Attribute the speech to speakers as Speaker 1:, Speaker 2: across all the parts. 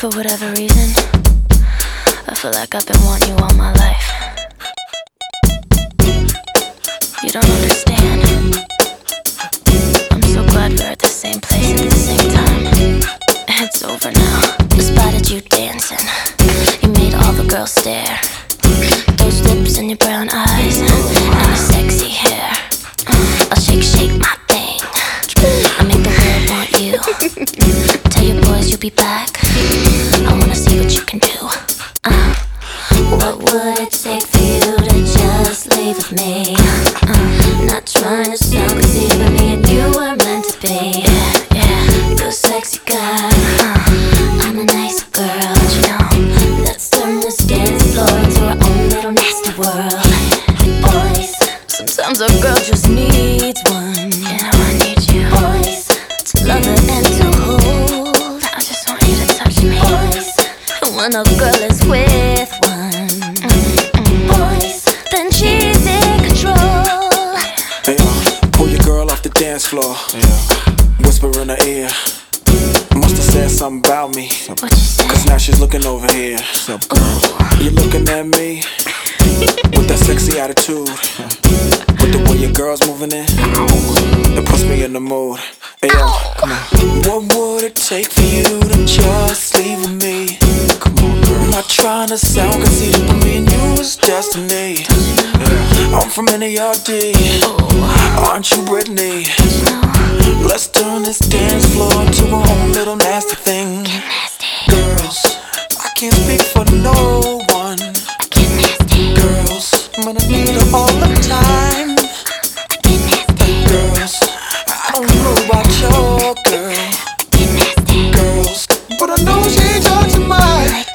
Speaker 1: For whatever reason, I feel like I've been wanting you all my life. You don't understand. I'm so glad we're at the same place at the same time. It's over now. I spotted you dancing. You made all the girls stare. Those lips and your brown eyes and your sexy hair. I'll shake my thing. I make the world want you. Tell your boys you'll be back. I wanna see what you can do. What would it take for you to just leave with me? Not trying to sound crazy, but me and you were meant to be. You're a sexy guy, I'm a nice girl. You know, let's turn this dance floor into our own little nasty world. Boys, sometimes a girl just needs one. You know I need you. Boys, to love her and to hold. I just want you to touch me. Boys, and when a girl is with one, boys, then she's in control.
Speaker 2: Hey, pull your girl off the dance floor. Whisper in her ear. Must have said something about me.
Speaker 1: What you say?
Speaker 2: Cause now she's looking over here. You looking at me with that sexy attitude. With the way your girl's moving in, it puts me in the mood. Hey yo, come on. What would it take for you to just leave with me? Come on, girl. I'm not trying to sound conceited, but me and you is destiny. I'm from NARD, aren't you Britney? Let's turn this dance floor into our own little nasty thing. Girls, I can't speak for no one. Girls, I'm gonna need her all the time. Girls, I don't know about your girl. Girls, but I know she ain't touching mine.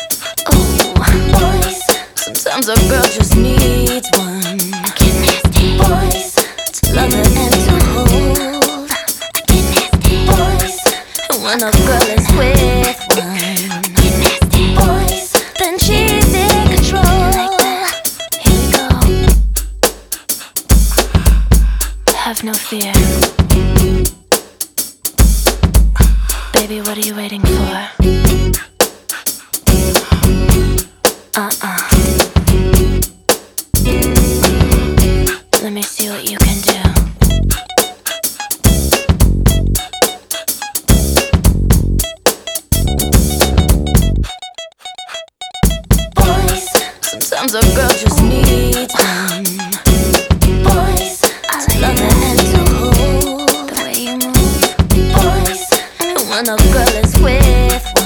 Speaker 1: Boys, sometimes a girl just needs one. Boys, to love her and to hold. Boys, and when a girl is with one, boys, then she's in control. Here we go. Have no fear. Baby, what are you waiting for? Let me see what you can do. Boys, sometimes a girl just needs one. Boys, to love her and to hold. The way you move. Boys, and when a girl is with one.